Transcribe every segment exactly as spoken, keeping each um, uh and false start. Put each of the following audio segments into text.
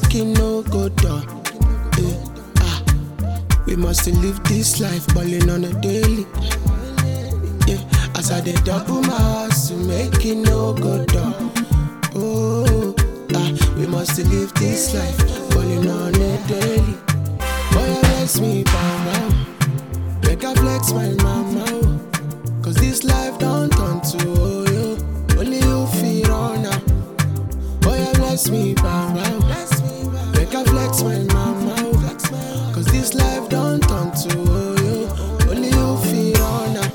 make it no go down. Eh, ah. We must live this life, balling on a daily. Yeah, as I dey double my hustle, make it no go down. Oh, ah, we must live this life, balling on a daily. Boy, I bless me, mama. Make I flex my mama. Cause this life don't turn to oh, yo. Only you feel on now. Boy, I bless me, mama. Make I flex my mama. Cause this life don't turn to oh, yo. Only you feel on now.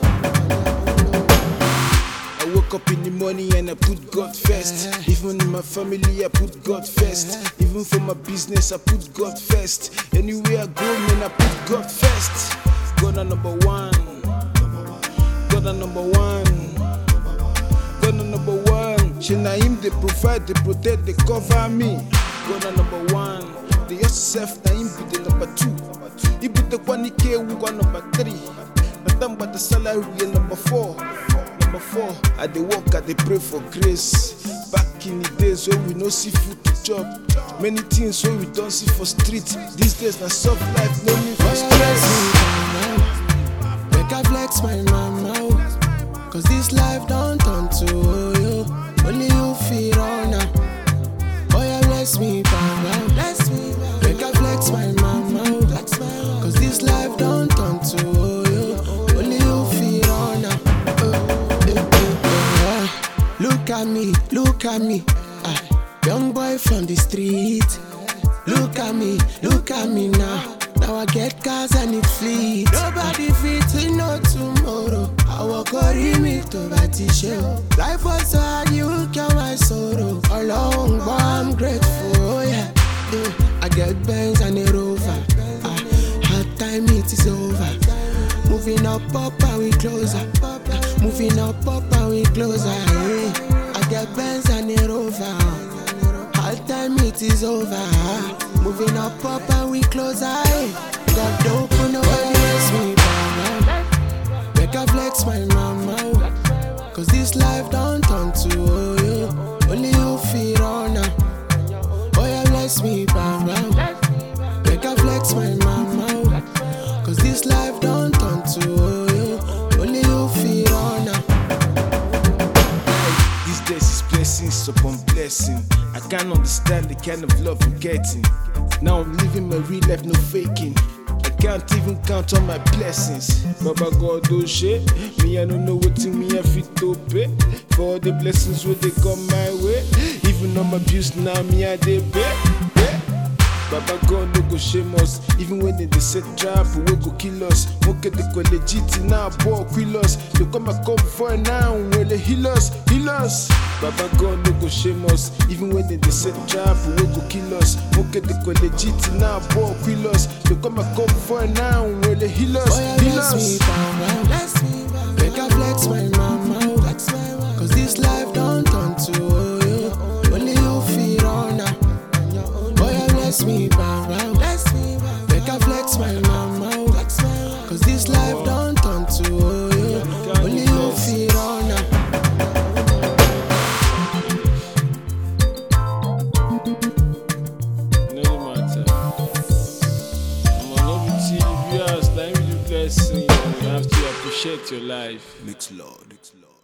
I woke up in the morning and I put God first. Even in my family, I put God first. Even for my business, I put God first. Anywhere I go, man, I put God first. God are number one. God are number one. God are number one. She na him they provide, they protect, they cover me. God are number one. The yourself na him be the number two. He put the one K we got number three. Nothing but the salary is number four. Number four. I dey work, I dey pray for grace. Back in the days when we no see food to chop. Many things when we don't see for street. These days na soft life, no need for stress. Make I flex my mama. Cause this life don't turn to oh, yo. Only you feel on now. Oh yeah, bless me, mama. Bless me, make I flex my mama. Cause this life don't turn to oh, yo. Only you feel on now. Uh, uh, uh, uh. Look at me, look at me. Uh, young boy from the street. Look at me, look at me now. Now I get cars and it fleet. Nobody fits to know tomorrow. I walk or me to that show. Life was so hard, you cure my sorrow. Along, but I'm grateful, oh yeah. yeah. I get bands and a rover. Uh, hard time, it is over. Moving up, up, and we closer. Uh, moving up, up, and we closer. Yeah. I get bands and a rover. Hard time, it is over. Moving up, up, and we closer. God don't open no one bless me, mama. Make I flex my mama. Cause this life don't turn to oh, yo. Only you feel on now. Oh yeah, bless me, mama. Make I flex my mama. Cause this life don't turn to oh, yo. Only you feel on now. These days is blessings upon blessing. I can't understand the kind of love I'm getting. Now I'm living my real life, no faking. I can't even count on my blessings. Baba God don't shit. Me I don't know what thing me I fit to pay. For all the blessings where they come my way. Even on my abuse now me I they pay. Yeah. Baba God no go shame us. Even when they, they set trap, we go kill us. Moke they go legit now, boy kill us. They come and come for now, when they heal us, heal us. Baba God no go shame us. Even when they, they set trap, we go kill us. Moke they go legit now, boy kill us. They come and come for now, when they heal us, oh, yeah, heal bless us. Me, mama. Bless me, mama. Make I flex my mama. Cause this life don't turn to oh, yo. Only you feel on now. Oh yeah, bless me, mama. Bless me, mama. Make I flex my mama. Cause this life don't turn to oh, yo. Only you feel on now. No matter. I'm on over T V, you ask, time you blessing. You have to appreciate your life. Mix Lord, Mix Lord.